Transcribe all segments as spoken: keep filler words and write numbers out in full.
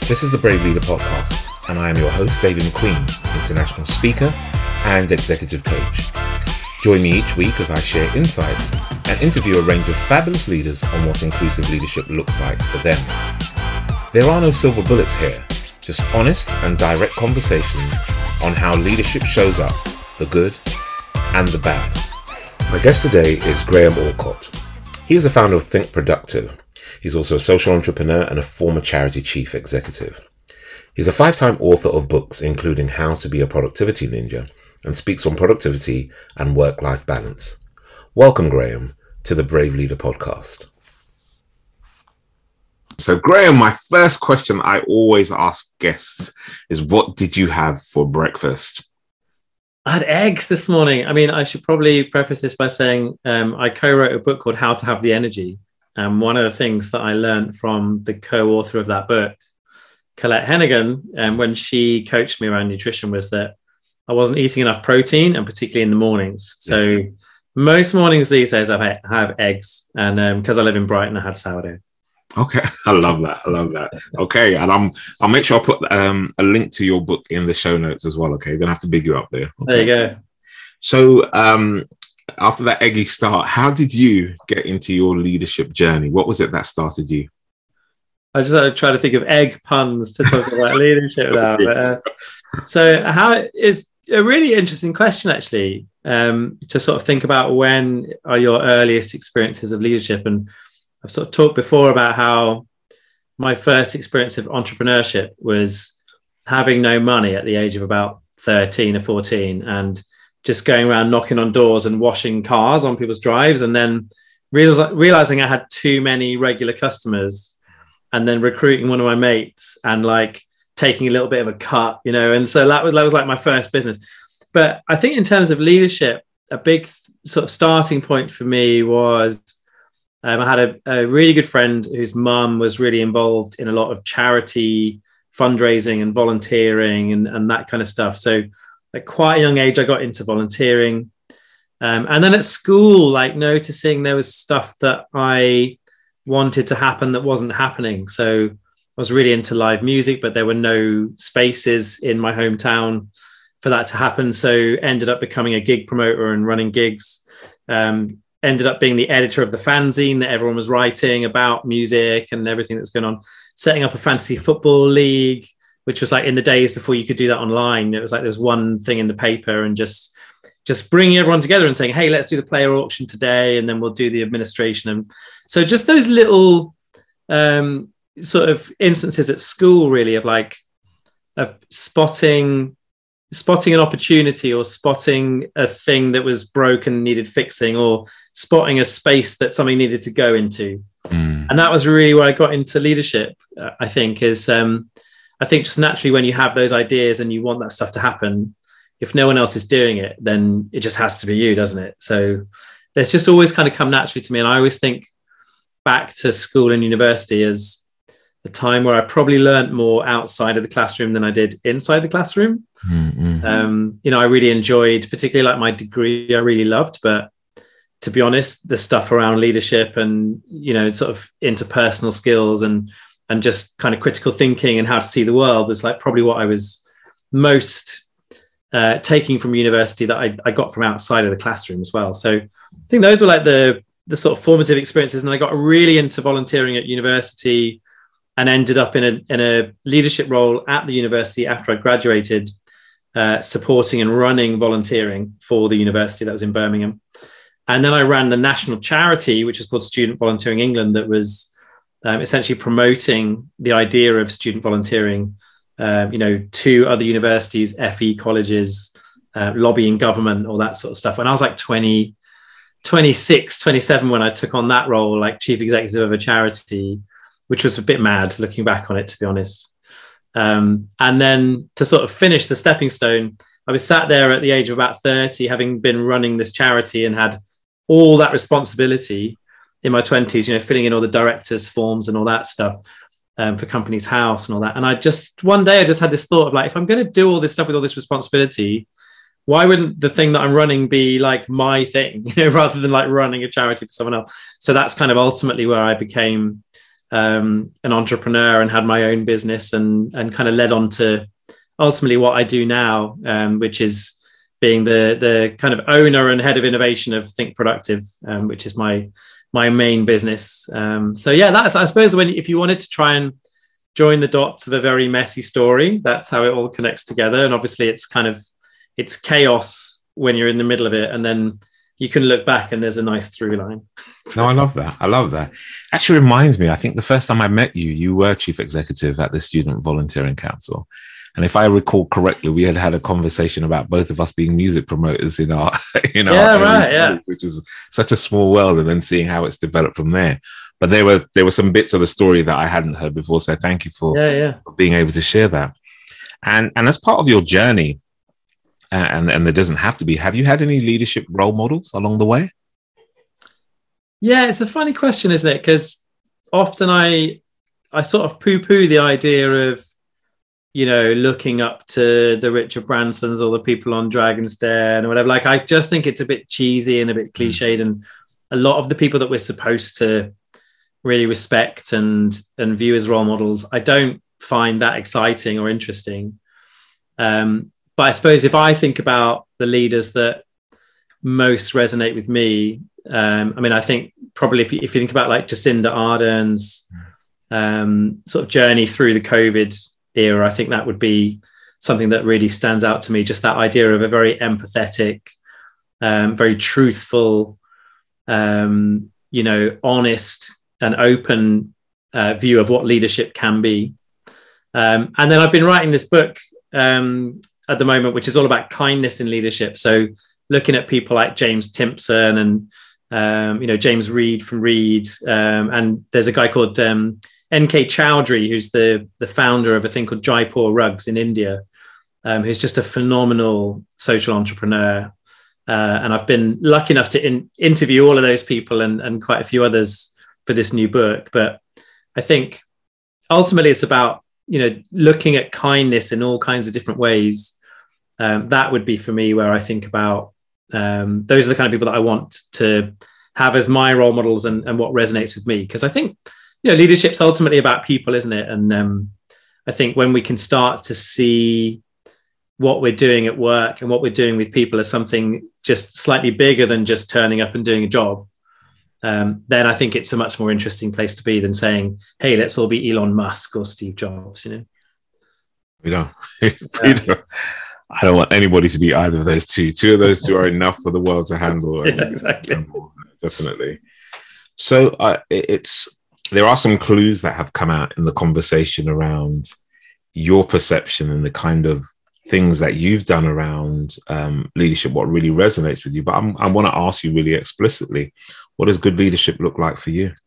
This is the Brave Leader podcast, and I am your host, David McQueen, international speaker and executive coach. Join me each week as I share insights and interview a range of fabulous leaders on what inclusive leadership looks like for them. There are no silver bullets here, just honest and direct conversations on how leadership shows up, the good and the bad. My guest today is Graham Alcott. He is the founder of Think Productive. He's also a social entrepreneur and a former charity chief executive. He's a five-time author of books, including How to Be a Productivity Ninja, and speaks on productivity and work-life balance. Welcome, Graham, to the Brave Leader podcast. So, Graham, my first question I always ask guests is, what did you have for breakfast? I had eggs this morning. I mean, I should probably preface this by saying um, I co-wrote a book called How to Have the Energy. And one of the things that I learned from the co-author of that book, Colette Hennigan, and when she coached me around nutrition, was that I wasn't eating enough protein, and particularly in the mornings. So yes. Most mornings these days I have eggs, and because um, I live in Brighton, I had sourdough. Okay, I love that. I love that. Okay, and I'm I'll make sure I put um, a link to your book in the show notes as well. Okay, gonna have to big you up there. Okay. There you go. So um, after that eggy start, how did you get into your leadership journey? What was it that started you? I just uh, try to think of egg puns to talk about leadership now. But, uh, so how is a really interesting question, actually, um, to sort of think about when are your earliest experiences of leadership. And I've sort of talked before about how my first experience of entrepreneurship was having no money at the age of about thirteen or fourteen and just going around knocking on doors and washing cars on people's drives, and then realize, realizing I had too many regular customers, and then recruiting one of my mates and like taking a little bit of a cut, you know. And so that was, that was like my first business. But I think in terms of leadership, a big sort of starting point for me was um, I had a, a really good friend whose mum was really involved in a lot of charity fundraising and volunteering and, and that kind of stuff. So at quite a young age, I got into volunteering. Um, and then at school, like noticing there was stuff that I wanted to happen that wasn't happening. So I was really into live music, but there were no spaces in my hometown for that to happen. So ended up becoming a gig promoter and running gigs. Um, ended up being the editor of the fanzine that everyone was writing about music and everything that was going on. Setting up a fantasy football league, which was like in the days before you could do that online. It was like there's one thing in the paper and just just bringing everyone together and saying, hey, let's do the player auction today, and then we'll do the administration. And so just those little um, sort of instances at school, really, of like of spotting spotting an opportunity or spotting a thing that was broken, needed fixing, or spotting a space that something needed to go into. Mm. And that was really where I got into leadership, uh, I think, is... Um, I think just naturally when you have those ideas and you want that stuff to happen, if no one else is doing it, then it just has to be you, doesn't it? So there's just always kind of come naturally to me. And I always think back to school and university as a time where I probably learned more outside of the classroom than I did inside the classroom. Mm-hmm. Um, you know, I really enjoyed, particularly like my degree, I really loved, but to be honest, the stuff around leadership and, you know, sort of interpersonal skills and and just kind of critical thinking and how to see the world was like probably what I was most uh, taking from university that I, I got from outside of the classroom as well. So I think those were like the, the sort of formative experiences. And I got really into volunteering at university and ended up in a, in a leadership role at the university after I graduated, uh, supporting and running volunteering for the university that was in Birmingham. And then I ran the national charity, which is called Student Volunteering England, that was Um, essentially promoting the idea of student volunteering, uh, you know, to other universities, F E colleges, uh, lobbying government, all that sort of stuff. When I was like twenty, twenty-six, twenty-seven, when I took on that role, like chief executive of a charity, which was a bit mad looking back on it, to be honest. Um, and then to sort of finish the stepping stone, I was sat there at the age of about thirty, having been running this charity and had all that responsibility in my twenties, you know, filling in all the directors' forms and all that stuff um, for Companies House and all that. And I just, one day I just had this thought of like, if I'm going to do all this stuff with all this responsibility, why wouldn't the thing that I'm running be like my thing, you know, rather than like running a charity for someone else? So that's kind of ultimately where I became um, an entrepreneur and had my own business, and and kind of led on to ultimately what I do now, um, which is being the the kind of owner and head of innovation of Think Productive, um, which is my my main business. Um, so yeah, that's, I suppose, when if you wanted to try and join the dots of a very messy story, that's how it all connects together. And obviously it's kind of, it's chaos when you're in the middle of it, and then you can look back and there's a nice through line. No, I love that. I love that. Actually reminds me, I think the first time I met you, you were chief executive at the Student Volunteering Council. And if I recall correctly, we had had a conversation about both of us being music promoters in our, in our yeah, right, yeah, which is such a small world, and then seeing how it's developed from there. But there were there were some bits of the story that I hadn't heard before, so thank you for, yeah, yeah. for being able to share that. And and as part of your journey, uh, and and there doesn't have to be, have you had any leadership role models along the way? Yeah, it's a funny question, isn't it? Because often I I sort of poo-poo the idea of, you know, looking up to the Richard Bransons or the people on Dragon's Den or whatever. Like, I just think it's a bit cheesy and a bit cliched. And a lot of the people that we're supposed to really respect and, and view as role models, I don't find that exciting or interesting. Um, but I suppose if I think about the leaders that most resonate with me, um, I mean, I think probably if you, if you think about like Jacinda Ardern's um, sort of journey through the COVID era, I think that would be something that really stands out to me. Just that idea of a very empathetic, um, very truthful, um, you know, honest and open uh, view of what leadership can be. Um, and then I've been writing this book um, at the moment, which is all about kindness in leadership. So looking at people like James Timpson and, um, you know, James Reed from Reed. Um, and there's a guy called um, N K Chowdhury, who's the, the founder of a thing called Jaipur Rugs in India, um, who's just a phenomenal social entrepreneur. Uh, and I've been lucky enough to in, interview all of those people and, and quite a few others for this new book. But I think ultimately it's about, you know, looking at kindness in all kinds of different ways. Um, that would be for me where I think about um, those are the kind of people that I want to have as my role models and, and what resonates with me. Because I think, you know, leadership's ultimately about people, isn't it? And um, I think when we can start to see what we're doing at work and what we're doing with people as something just slightly bigger than just turning up and doing a job, um, then I think it's a much more interesting place to be than saying, hey, let's all be Elon Musk or Steve Jobs, you know? We don't. we don't. I don't want anybody to be either of those two. Two of those two are enough for the world to handle. Yeah, exactly. Definitely. So uh, it's, there are some clues that have come out in the conversation around your perception and the kind of things that you've done around um, leadership, what really resonates with you. But I'm, I want to ask you really explicitly, what does good leadership look like for you?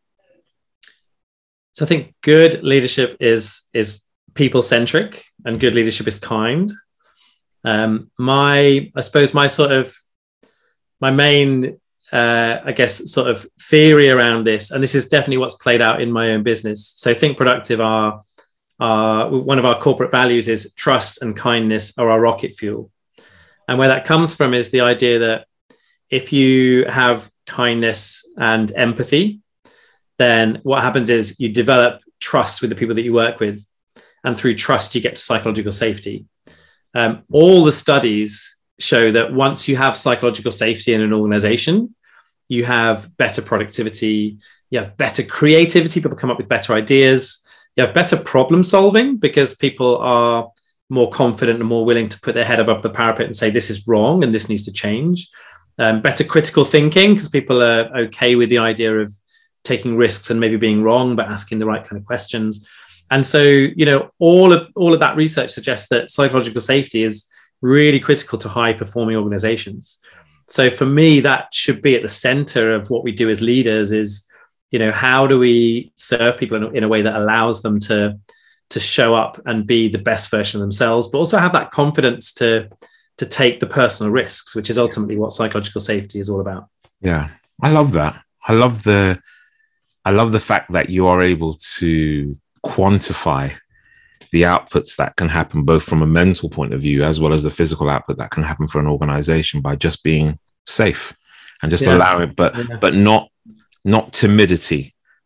So I think good leadership is, is people-centric, and good leadership is kind. Um, my, I suppose my sort of, my main, uh, I guess, sort of theory around this, and this is definitely what's played out in my own business. So Think Productive, are, are one of our corporate values is trust and kindness are our rocket fuel. And where that comes from is the idea that if you have kindness and empathy, then what happens is you develop trust with the people that you work with. And through trust, you get psychological safety. Um, all the studies show that once you have psychological safety in an organization, you have better productivity, you have better creativity, people come up with better ideas, you have better problem solving because people are more confident and more willing to put their head above the parapet and say, this is wrong and this needs to change. Um, better critical thinking because people are okay with the idea of taking risks and maybe being wrong, but asking the right kind of questions. And so, you know, all of all of that research suggests that psychological safety is really critical to high performing organizations. So for me, that should be at the center of what we do as leaders is, you know, how do we serve people in a, in a way that allows them to, to show up and be the best version of themselves, but also have that confidence to, to take the personal risks, which is ultimately what psychological safety is all about. Yeah, I love that. I love the, I love the fact that you are able to quantify the outputs that can happen both from a mental point of view as well as the physical output that can happen for an organization by just being safe and just yeah. allowing, but yeah. but not not timidity,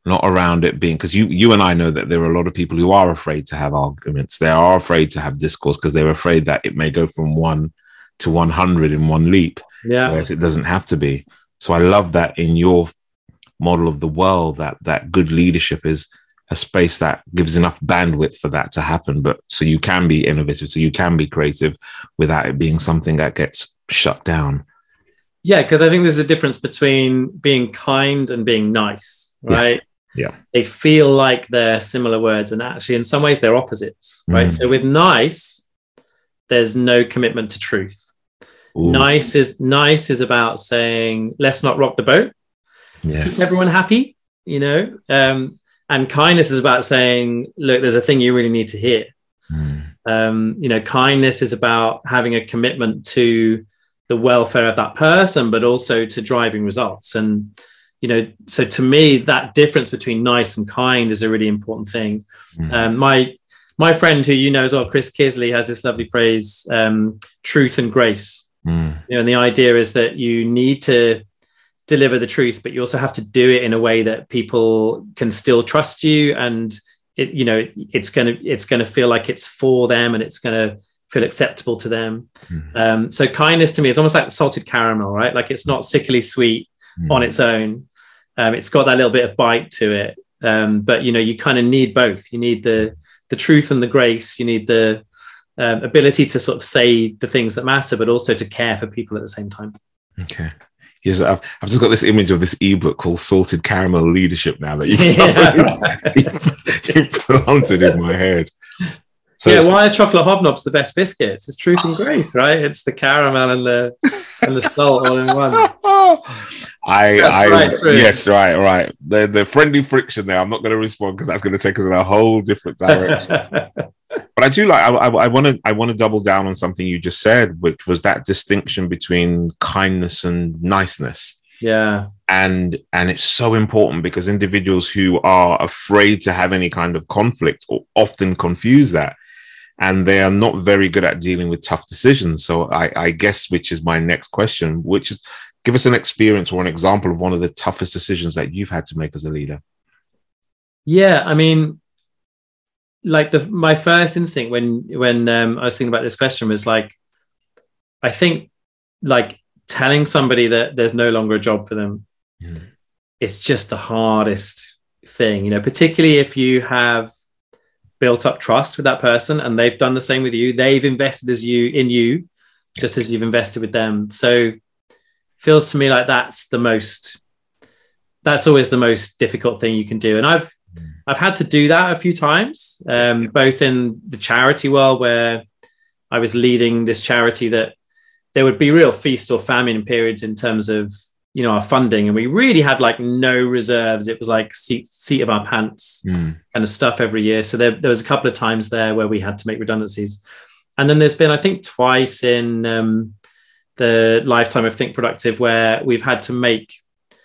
not around it being, because you you and I know that there are a lot of people who are afraid to have arguments. They are afraid to have discourse because they're afraid that it may go from one to one hundred in one leap, yeah. whereas it doesn't have to be. So I love that in your model of the world, that that good leadership is a space that gives enough bandwidth for that to happen, but so you can be innovative, so you can be creative without it being something that gets shut down. Yeah, because I think there's a difference between being kind and being nice, right? Yes. Yeah. They feel like they're similar words, and actually in some ways they're opposites, right? Mm. So with nice, there's no commitment to truth. Ooh. Nice is nice is about saying, let's not rock the boat. Yes. Keep everyone happy, you know? Um, and kindness is about saying, look, there's a thing you really need to hear. Mm. Um, you know, kindness is about having a commitment to the welfare of that person, but also to driving results. And, you know, so to me, that difference between nice and kind is a really important thing. Mm. Um, my my friend who you know as well, Chris Kisley, has this lovely phrase, um, truth and grace. Mm. You know, and the idea is that you need to deliver the truth, but you also have to do it in a way that people can still trust you, and it, you know, it's going to it's going to feel like it's for them, and it's going to feel acceptable to them. Mm. Um, so kindness to me is almost like salted caramel, right? Like it's not sickly sweet mm. on its own. Um, it's got that little bit of bite to it, um, but you know, you kind of need both. You need the the truth and the grace. You need the um, ability to sort of say the things that matter, but also to care for people at the same time. Okay. Yes, I've, I've just got this image of this ebook called Salted Caramel Leadership now that you, yeah. you planted in my head. So yeah, why are chocolate hobnobs the best biscuits? It's truth and grace, right? It's the caramel and the and the salt all in one. I, I right, yes, right, right. The the friendly friction there. I'm not going to respond because that's going to take us in a whole different direction. But I do like. I want to. I want to double down on something you just said, which was that distinction between kindness and niceness. Yeah, and and it's so important because individuals who are afraid to have any kind of conflict or often confuse that, and they are not very good at dealing with tough decisions. So I, I guess, which is my next question, which is, give us an experience or an example of one of the toughest decisions that you've had to make as a leader. Yeah, I mean, like the my first instinct when when um, I was thinking about this question was like, I think like telling somebody that there's no longer a job for them, mm. it's just the hardest thing, you know, particularly if you have built up trust with that person and they've done the same with you. They've invested as you in you, just as you've invested with them. So feels to me like that's the most, that's always the most difficult thing you can do. And I've, I've had to do that a few times, um, both in the charity world where I was leading this charity that there would be real feast or famine periods in terms of, you know, our funding. And we really had like no reserves. It was like seat, seat of our pants mm. kind of stuff every year. So there, there was a couple of times there where we had to make redundancies. And then there's been, I think, twice in um, the lifetime of Think Productive where we've had to make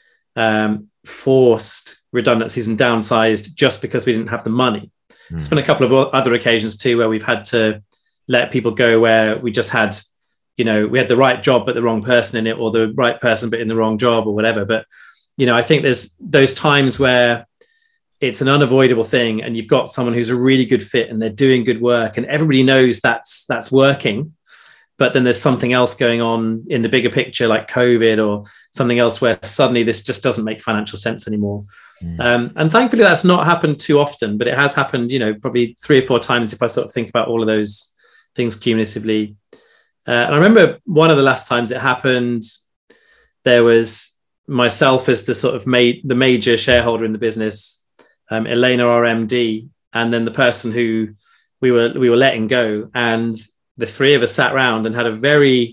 um, forced redundancies and downsized just because we didn't have the money. Mm. There's been a couple of other occasions too where we've had to let people go where we just had, you know, we had the right job but the wrong person in it, or the right person but in the wrong job or whatever. But, you know, I think there's those times where it's an unavoidable thing and you've got someone who's a really good fit and they're doing good work and everybody knows that's that's working. But then there's something else going on in the bigger picture, like COVID or something else where suddenly this just doesn't make financial sense anymore. Mm. Um, and thankfully that's not happened too often, but it has happened, you know, probably three or four times if I sort of think about all of those things cumulatively. Uh, and I remember one of the last times it happened, there was myself as the sort of ma- the major shareholder in the business, um, Elena, our M D, and then the person who we were we were letting go. And the three of us sat around and had a very,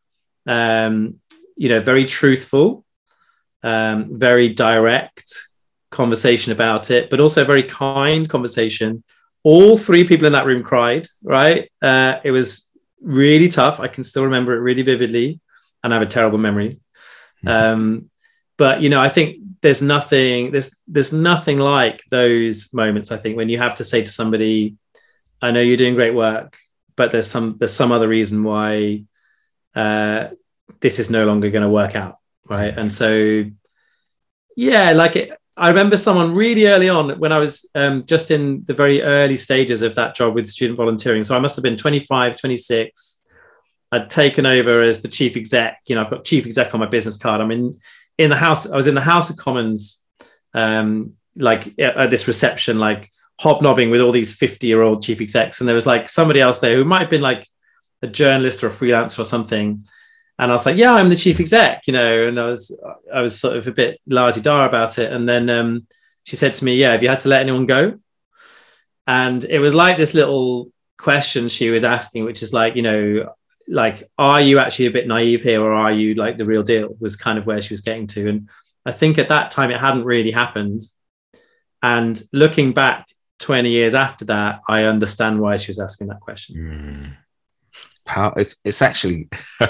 um, you know, very truthful, um, very direct conversation about it, but also a very kind conversation. All three people in that room cried, right? Uh, it was really tough. I can still remember it really vividly, and I have a terrible memory. Mm-hmm. Um, but, you know, I think there's nothing, there's, there's nothing like those moments, I think, when you have to say to somebody, I know you're doing great work, but there's some, there's some other reason why uh, this is no longer going to work out. Right. And so, yeah, like it, I remember someone really early on when I was um, just in the very early stages of that job with student volunteering. So I must have been twenty-five, twenty-six. I'd taken over as the chief exec. You know, I've got chief exec on my business card. I'm in, in the house. I was in the House of Commons, um, like at this reception, like hobnobbing with all these fifty year old chief execs. And there was like somebody else there who might have been like a journalist or a freelancer or something. And I was like, yeah, I'm the chief exec, you know, and I was, I was sort of a bit la-di-da about it. And then um, she said to me, yeah, have you had to let anyone go? And it was like this little question she was asking, which is like, you know, like, are you actually a bit naive here, or are you like the real deal, was kind of where she was getting to. And I think at that time it hadn't really happened. And looking back twenty years after that, I understand why she was asking that question. Mm. It's it's actually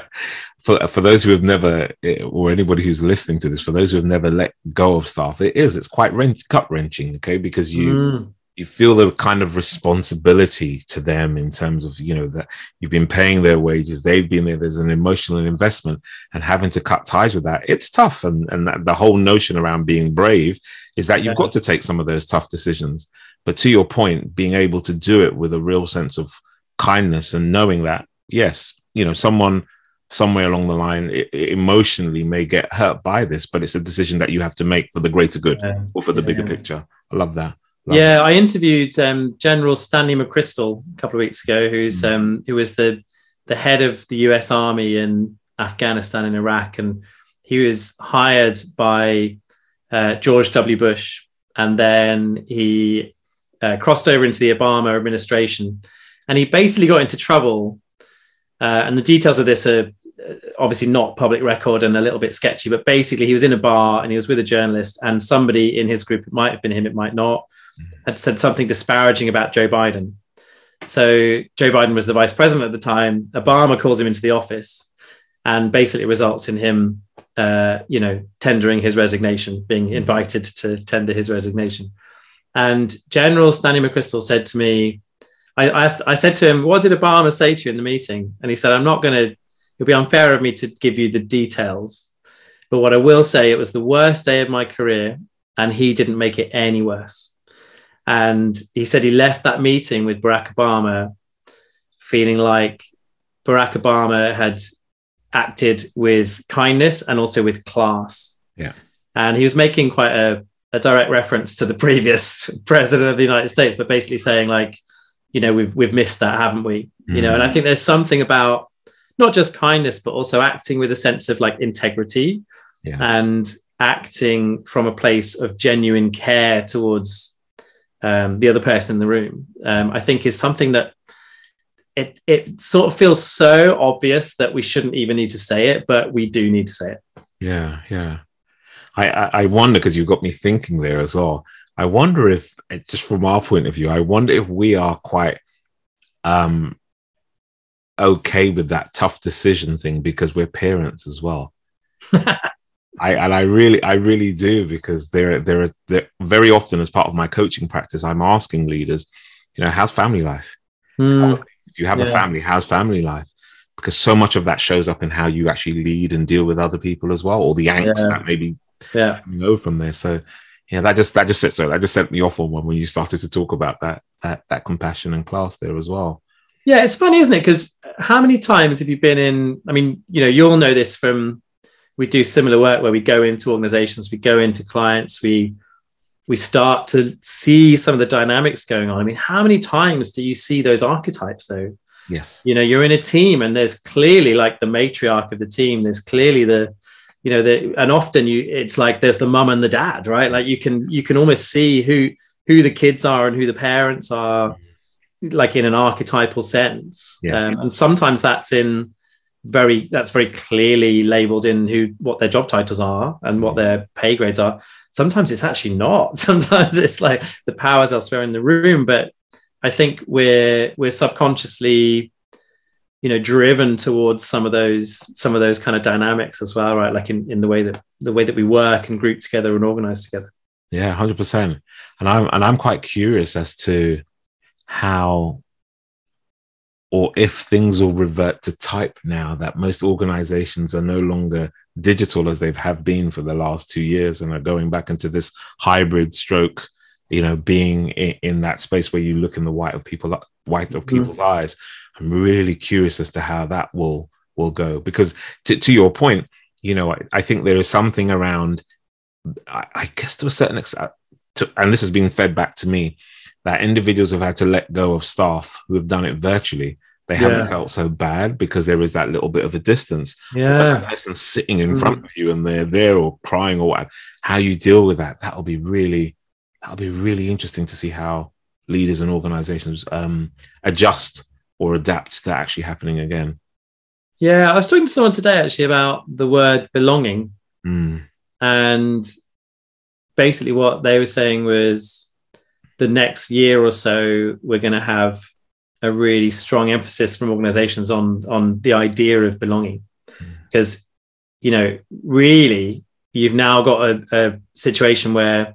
for for those who have never, or anybody who's listening to this, for those who have never let go of staff, it is it's quite wrench, gut wrenching, okay, because you mm. you feel the kind of responsibility to them in terms of, you know, that you've been paying their wages, they've been there, there's an emotional investment, and having to cut ties with that, it's tough. And and that, the whole notion around being brave is that you've yeah. got to take some of those tough decisions. But to your point, being able to do it with a real sense of kindness and knowing that, yes, you know, someone somewhere along the line it, it emotionally may get hurt by this, but it's a decision that you have to make for the greater good yeah. or for the yeah. bigger picture. I love that. Love yeah, that. I interviewed um, General Stanley McChrystal a couple of weeks ago, who's mm. um, who was the the head of the U S Army in Afghanistan and Iraq, and he was hired by uh, George W. Bush, and then he uh, crossed over into the Obama administration, and he basically got into trouble. Uh, and the details of this are obviously not public record and a little bit sketchy, but basically he was in a bar and he was with a journalist, and somebody in his group, it might have been him, it might not, had said something disparaging about Joe Biden. So Joe Biden was the vice president at the time. Obama calls him into the office, and basically results in him, uh, you know, tendering his resignation, being invited to tender his resignation. And General Stanley McChrystal said to me, I, I, asked, I said to him, what did Obama say to you in the meeting? And he said, I'm not going to, it'll be unfair of me to give you the details. But what I will say, it was the worst day of my career, and he didn't make it any worse. And he said he left that meeting with Barack Obama feeling like Barack Obama had acted with kindness and also with class. Yeah. And he was making quite a, a direct reference to the previous president of the United States, but basically saying like, you know, we've we've missed that, haven't we? You mm. know, and I think there's something about not just kindness, but also acting with a sense of like integrity yeah. and acting from a place of genuine care towards um, the other person in the room. Um, I think is something that it it sort of feels so obvious that we shouldn't even need to say it, but we do need to say it. Yeah, yeah. I I, I wonder, because you got me thinking there as well. I wonder if, just from our point of view, I wonder if we are quite um, okay with that tough decision thing because we're parents as well. I and I really, I really do, because there, there are there, very often as part of my coaching practice, I'm asking leaders, you know, how's family life? Mm. If you have yeah. a family, how's family life? Because so much of that shows up in how you actually lead and deal with other people as well, or the angst yeah. that maybe yeah. know from there. So. Yeah, that just that just set so that just set me off on one when you started to talk about that that that compassion and class there as well. Yeah, it's funny, isn't it? Because how many times have you been in? I mean, you know, you'll know this from we do similar work where we go into organizations, we go into clients, we we start to see some of the dynamics going on. I mean, how many times do you see those archetypes though? Yes. You know, you're in a team and there's clearly like the matriarch of the team. There's clearly the You know, the, and often you, it's like there's the mum and the dad, right? Like you can, you can almost see who, who the kids are and who the parents are, like in an archetypal sense. Yes. Um, and sometimes that's in very, that's very clearly labeled in who, what their job titles are and what their pay grades are. Sometimes it's actually not. Sometimes it's like the powers elsewhere in the room. But I think we're, we're subconsciously, you know, driven towards some of those, some of those kind of dynamics as well, right? Like in, in the way that the way that we work and group together and organize together. Yeah, one hundred percent. And I'm and I'm quite curious as to how or if things will revert to type now that most organizations are no longer digital as they've have been for the last two years and are going back into this hybrid stroke, you know, being in, in that space where you look in the white of people, white of people's mm. eyes. I'm really curious as to how that will will go, because to, to your point, you know, I, I think there is something around, I, I guess to a certain extent, to, and this has been fed back to me, that individuals have had to let go of staff who have done it virtually. They yeah. haven't felt so bad because there is that little bit of a distance. Yeah. The person sitting in mm. front of you and they're there or crying or whatever, how you deal with that, that'll be really, that'll be really interesting to see how leaders and organizations um, adjust or adapt to that actually happening again. Yeah, I was talking to someone today actually about the word belonging. Mm. And basically what they were saying was the next year or so, we're going to have a really strong emphasis from organizations on, on the idea of belonging. Because, mm. you know, really, you've now got a, a situation where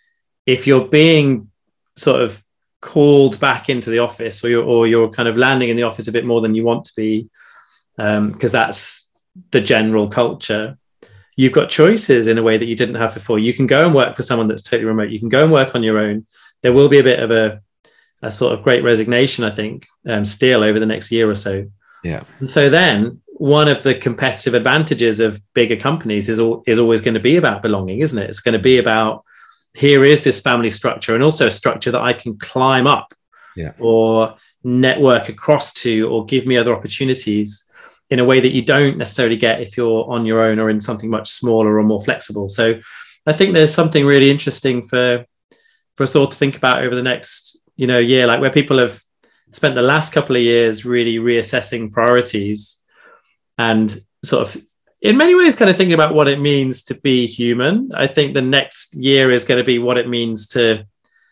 if you're being sort of called back into the office, or you're, or you're kind of landing in the office a bit more than you want to be, because um, that's the general culture, you've got choices in a way that you didn't have before. You can go and work for someone that's totally remote. You can go and work on your own. There will be a bit of a, a sort of great resignation, I think, um, still over the next year or so. Yeah. And so then one of the competitive advantages of bigger companies is, all, is always going to be about belonging, isn't it? It's going to be about, here is this family structure, and also a structure that I can climb up yeah. or network across to, or give me other opportunities in a way that you don't necessarily get if you're on your own or in something much smaller or more flexible. So I think there's something really interesting for, for us all to think about over the next, you know, year, like where people have spent the last couple of years really reassessing priorities and sort of in many ways kind of thinking about what it means to be human. I think the next year is going to be what it means to,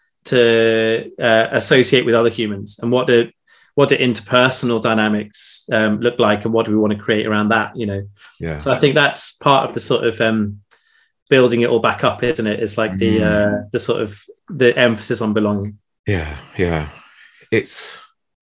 to uh, associate with other humans, and what do, what do interpersonal dynamics um, look like, and what do we want to create around that, you know? Yeah. So I think that's part of the sort of um, building it all back up, isn't it? It's like mm. the uh, the sort of the emphasis on belonging. Yeah, yeah. It's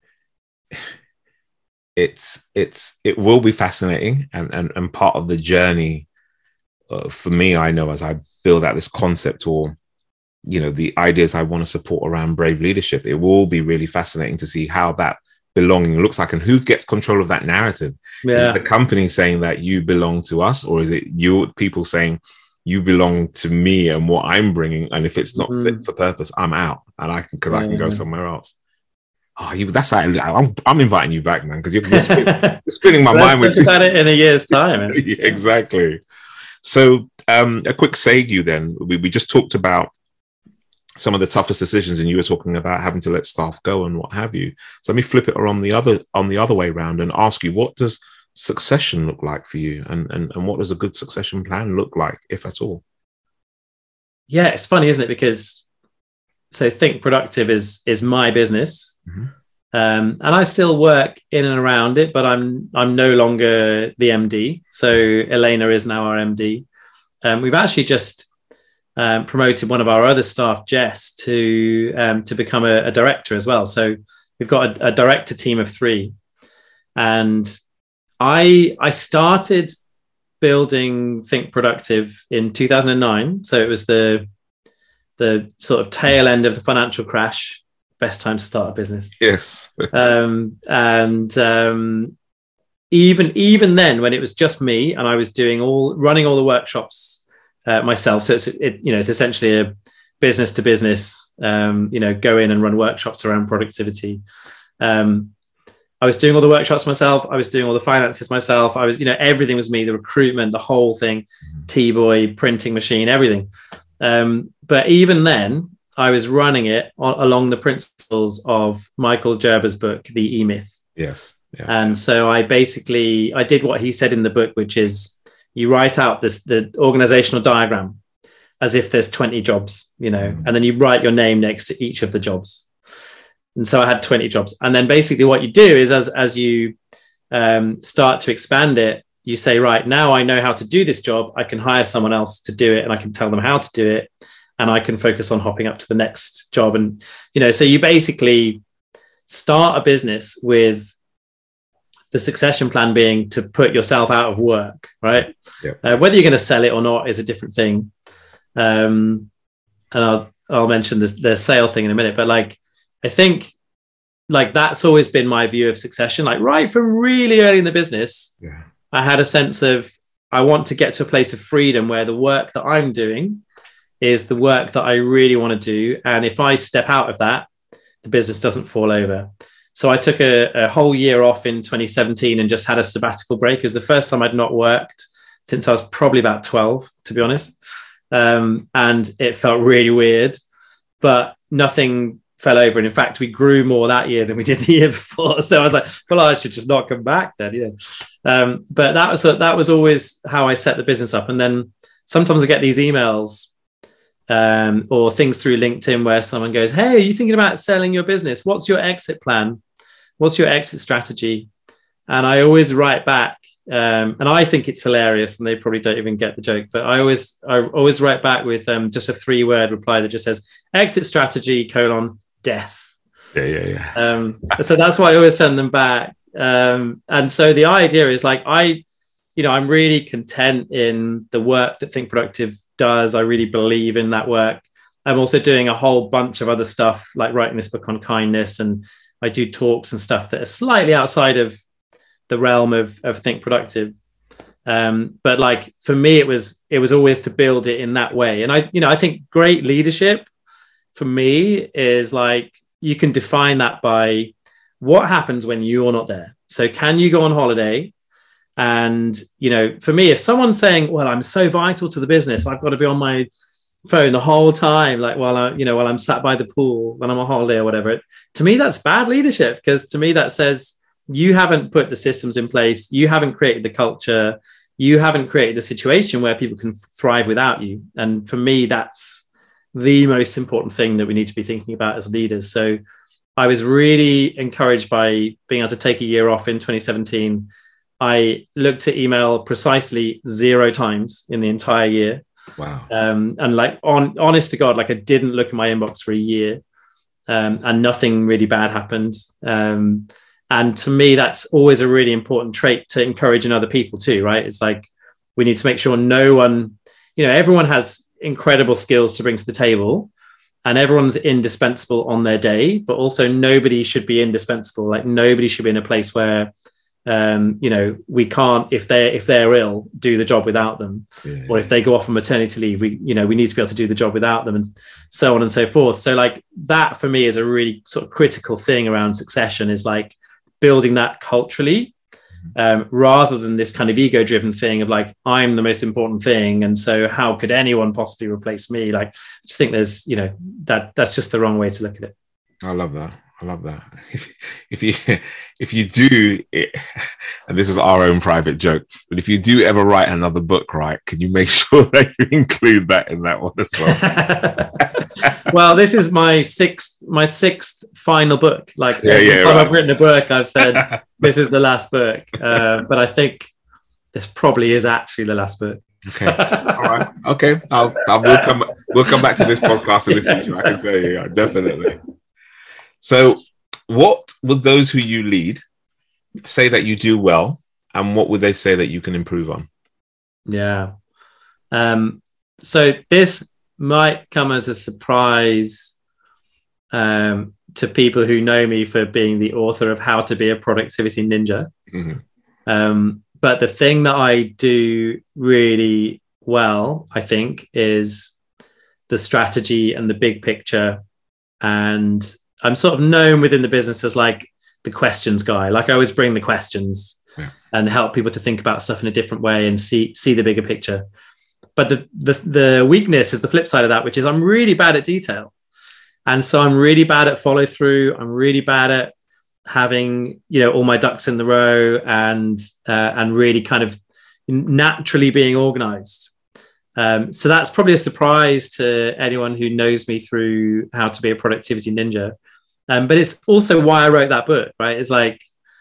it's it's it will be fascinating, and and, and part of the journey uh, for me, I know, as I build out this concept, or you know, the ideas I want to support around brave leadership, it will be really fascinating to see how that belonging looks like and who gets control of that narrative. Yeah. Is it the company saying that you belong to us, or is it you people saying you belong to me and what I'm bringing, and if it's not mm. fit for purpose, I'm out, and I can because yeah, I can go yeah. somewhere else. Oh, you, that's how I'm, I'm inviting you back, man, because you're, you're, spin, you're spinning my mind with about it in a year's time. Yeah, exactly. So um, a quick segue then. We, we just talked about some of the toughest decisions, and you were talking about having to let staff go and what have you. So let me flip it on the other on the other way around and ask you, what does succession look like for you, and and, and what does a good succession plan look like, if at all? Yeah, it's funny, isn't it? Because so Think Productive is is my business, mm-hmm. um, and I still work in and around it, but I'm I'm no longer the M D. So Elena is now our M D. Um, we've actually just Um, promoted one of our other staff, Jess, to um, to become a, a director as well. So we've got a, a director team of three, and I I started building Think Productive in two thousand nine. So it was the the sort of tail end of the financial crash. Best time to start a business. Yes. um, and um, even even then, when it was just me and I was doing all running all the workshops Uh, myself, so it's it, you know it's essentially a business to business. Um, you know, go in and run workshops around productivity. Um, I was doing all the workshops myself. I was doing all the finances myself. I was, you know, everything was me. The recruitment, the whole thing, mm-hmm. T-Boy, printing machine, everything. Um, but even then, I was running it on, along the principles of Michael Gerber's book, The E-Myth. Yes. Yeah. And so I basically I did what he said in the book, which is, you write out this the organizational diagram as if there's twenty jobs, you know, mm. and then you write your name next to each of the jobs. And so I had twenty jobs. And then basically what you do is as, as you um, start to expand it, you say, right, now I know how to do this job. I can hire someone else to do it, and I can tell them how to do it. And I can focus on hopping up to the next job. And, you know, so you basically start a business with the succession plan being to put yourself out of work, right? Yeah. Uh, whether you're going to sell it or not is a different thing. Um, and I'll I'll mention this, the sale thing in a minute, but like I think like that's always been my view of succession. Like right from really early in the business, yeah. I had a sense of I want to get to a place of freedom where the work that I'm doing is the work that I really want to do, and if I step out of that, the business doesn't fall over. So I took a, a whole year off in twenty seventeen and just had a sabbatical break. It was the first time I'd not worked since I was probably about twelve, to be honest. Um, and it felt really weird, but nothing fell over. And in fact, we grew more that year than we did the year before. So I was like, well, I should just not come back then. Yeah. Um, but that was, that was always how I set the business up. And then sometimes I get these emails um, or things through LinkedIn where someone goes, hey, are you thinking about selling your business? What's your exit plan? What's your exit strategy? And I always write back, um, and I think it's hilarious, and they probably don't even get the joke. But I always, I always write back with um, just a three-word reply that just says "exit strategy: colon death." Yeah, yeah, yeah. Um, so that's why I always send them back. Um, and so the idea is like I, you know, I'm really content in the work that Think Productive does. I really believe in that work. I'm also doing a whole bunch of other stuff, like writing this book on kindness, and I do talks and stuff that are slightly outside of the realm of, of Think Productive. Um, but like, for me, it was, it was always to build it in that way. And I, you know, I think great leadership for me is like, you can define that by what happens when you're not there. So can you go on holiday? And, you know, for me, if someone's saying, well, I'm so vital to the business, I've got to be on my phone the whole time, like while I, you know, while I'm sat by the pool, when I'm on holiday or whatever, to me, that's bad leadership, because to me, that says you haven't put the systems in place. You haven't created the culture. You haven't created the situation where people can thrive without you. And for me, that's the most important thing that we need to be thinking about as leaders. So I was really encouraged by being able to take a year off in twenty seventeen. I looked at email precisely zero times in the entire year. Wow. Um, and like on honest to God, like I didn't look at my inbox for a year, um, and nothing really bad happened. Um, and to me, that's always a really important trait to encourage in other people too, right? It's like, we need to make sure no one, you know, everyone has incredible skills to bring to the table, and everyone's indispensable on their day, but also nobody should be indispensable. Like nobody should be in a place where, um, you know, we can't, if they're, if they're ill, do the job without them. Yeah. Or if they go off on maternity leave, we, you know, we need to be able to do the job without them, and so on and so forth. So like that for me is a really sort of critical thing around succession, is like building that culturally, um, rather than this kind of ego driven thing of like, I'm the most important thing, and so how could anyone possibly replace me? Like, I just think there's, you know, that that's just the wrong way to look at it. I love that. I love that. If, if you if you do it, and this is our own private joke, but if you do ever write another book, right, can you make sure that you include that in that one as well? Well, this is my sixth my sixth final book. Like yeah, every yeah, time right. I've written a book, I've said this is the last book. Uh, but I think this probably is actually the last book. Okay. All right. Okay. I'll, I'll we'll come we'll come back to this podcast in the future. Yeah, exactly. I can tell you, yeah, definitely. So, what would those who you lead say that you do well, and what would they say that you can improve on? Yeah. Um, so this might come as a surprise um, to people who know me for being the author of How to Be a Productivity Ninja. Mm-hmm. Um, but the thing that I do really well, I think, is the strategy and the big picture. And I'm sort of known within the business as like the questions guy. Like I always bring the questions yeah. and help people to think about stuff in a different way and see see the bigger picture. But the, the the weakness is the flip side of that, which is I'm really bad at detail. And so I'm really bad at follow through. I'm really bad at having, you know, all my ducks in the row, and uh, and really kind of naturally being organized. Um, so that's probably a surprise to anyone who knows me through How to Be a Productivity Ninja. Um, but it's also why I wrote that book, right? It's like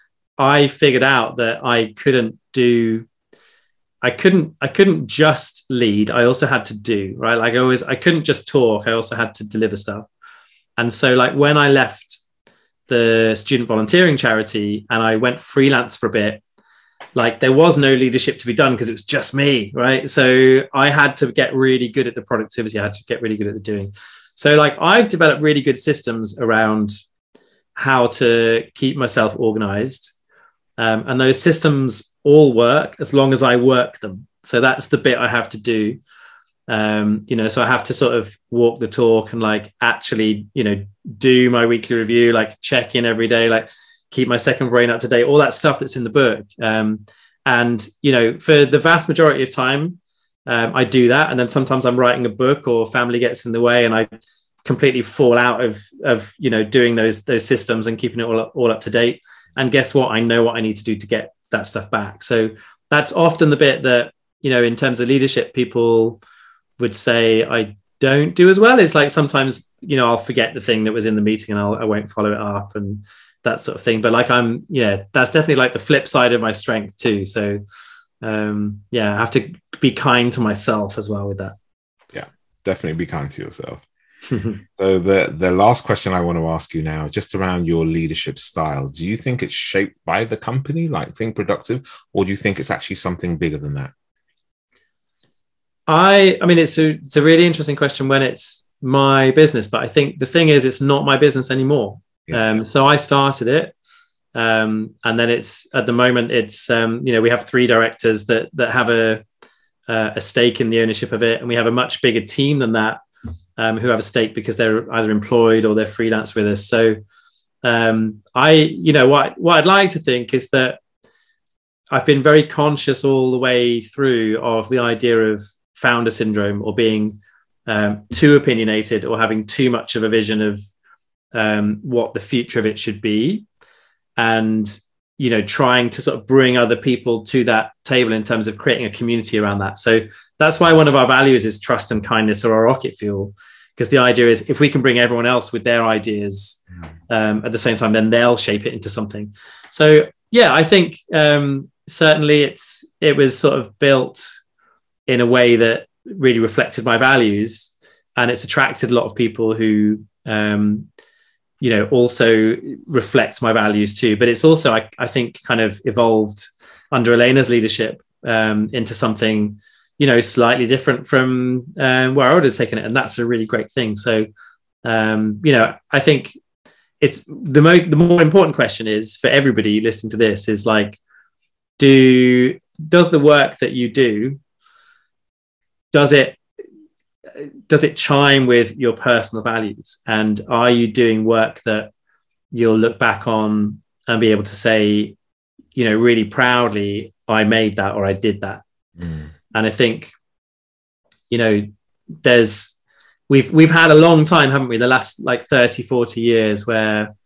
I figured out that I couldn't do, I couldn't, I couldn't just lead. I also had to do, right? Like I always, I couldn't just talk. I also had to deliver stuff. And so like when I left the student volunteering charity and I went freelance for a bit, like there was no leadership to be done because it was just me, right? So I had to get really good at the productivity. I had to get really good at the doing. So like I've developed really good systems around how to keep myself organized. Um, and those systems all work as long as I work them. So that's the bit I have to do. Um, you know, so I have to sort of walk the talk and like actually, you know, do my weekly review, like check in every day, like keep my second brain up to date, all that stuff that's in the book. Um, and, you know, for the vast majority of time, um, I do that. And then sometimes I'm writing a book or family gets in the way and I completely fall out of, of, you know, doing those, those systems and keeping it all, all up to date. And guess what? I know what I need to do to get that stuff back. So that's often the bit that, you know, in terms of leadership, people would say I don't do as well. It's like sometimes, you know, I'll forget the thing that was in the meeting and I'll, I won't follow it up and that sort of thing. But like I'm, yeah, that's definitely like the flip side of my strength too. So um, yeah, I have to be kind to myself as well with that. Yeah, definitely be kind to yourself. So the, the last question I want to ask you now, just around your leadership style, do you think it's shaped by the company, like Think Productive, or do you think it's actually something bigger than that? I, I mean, it's a, it's a really interesting question when it's my business, but I think the thing is, it's not my business anymore. Yeah. Um, so I started it. Um, and then it's, at the moment, it's, um, you know, we have three directors that, that have a, uh, a stake in the ownership of it. And we have a much bigger team than that, um, who have a stake because they're either employed or they're freelance with us. So um, I, you know, what, what I'd like to think is that I've been very conscious all the way through of the idea of founder syndrome or being um, too opinionated or having too much of a vision of um, what the future of it should be. And, you know, trying to sort of bring other people to that table in terms of creating a community around that. So that's why one of our values is trust and kindness, or our rocket fuel, because the idea is if we can bring everyone else with their ideas um, at the same time, then they'll shape it into something. So, yeah, I think um, certainly it's it was sort of built in a way that really reflected my values, and it's attracted a lot of people who, um, you know, also reflect my values too. But it's also, I, I think, kind of evolved under Elena's leadership um, into something, you know, slightly different from um, where I would have taken it. And that's a really great thing. So, um, you know, I think it's the, mo- the more important question is for everybody listening to this is like, do, does the work that you do, does it, does it chime with your personal values? And are you doing work that you'll look back on and be able to say, you know, really proudly, I made that, or I did that. Mm. And I think, you know, there's, we've, we've had a long time, haven't we? The last like thirty, forty years where,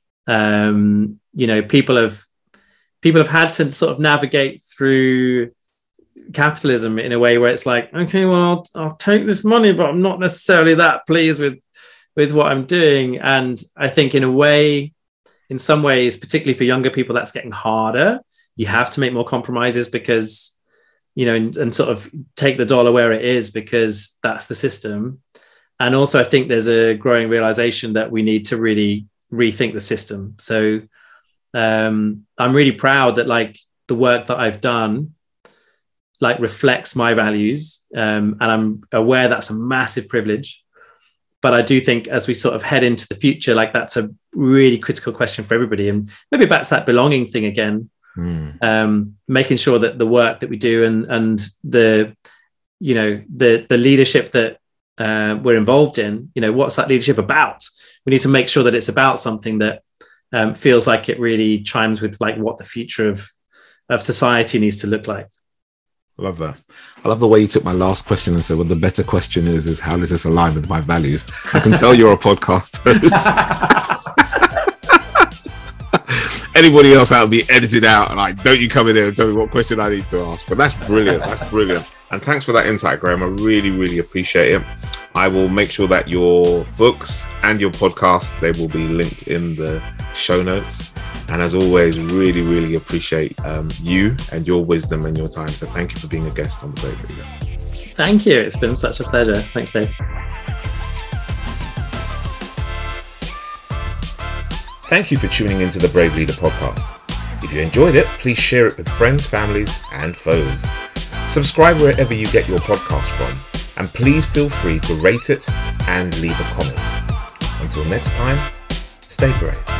um, you know, people have, people have had to sort of navigate through capitalism in a way where it's like, okay, well, I'll, I'll take this money, but I'm not necessarily that pleased with, with what I'm doing. And I think in a way, in some ways, particularly for younger people, that's getting harder. You have to make more compromises because, you know, and, and sort of take the dollar where it is because that's the system. And also I think there's a growing realization that we need to really rethink the system. So um, I'm really proud that like the work that I've done like reflects my values. Um, and I'm aware that's a massive privilege. But I do think as we sort of head into the future, like that's a really critical question for everybody. And maybe back to that belonging thing again, mm. um, making sure that the work that we do and, and the, you know, the, the leadership that uh, we're involved in, you know, what's that leadership about? We need to make sure that it's about something that um, feels like it really chimes with like what the future of, of society needs to look like. I love that. I love the way you took my last question and said, well, the better question is, is how does this align with my values? I can tell you're a podcast host. Anybody else that will be edited out and like, don't you come in here and tell me what question I need to ask. But that's brilliant. That's brilliant. And thanks for that insight, Graham. I really, really appreciate it. I will make sure that your books and your podcast, they will be linked in the show notes. And as always, really, really appreciate um, you and your wisdom and your time. So thank you for being a guest on The Brave Leader. Thank you. It's been such a pleasure. Thanks, Dave. Thank you for tuning into the Brave Leader podcast. If you enjoyed it, please share it with friends, families, and foes. Subscribe wherever you get your podcast from, and please feel free to rate it and leave a comment. Until next time, stay brave.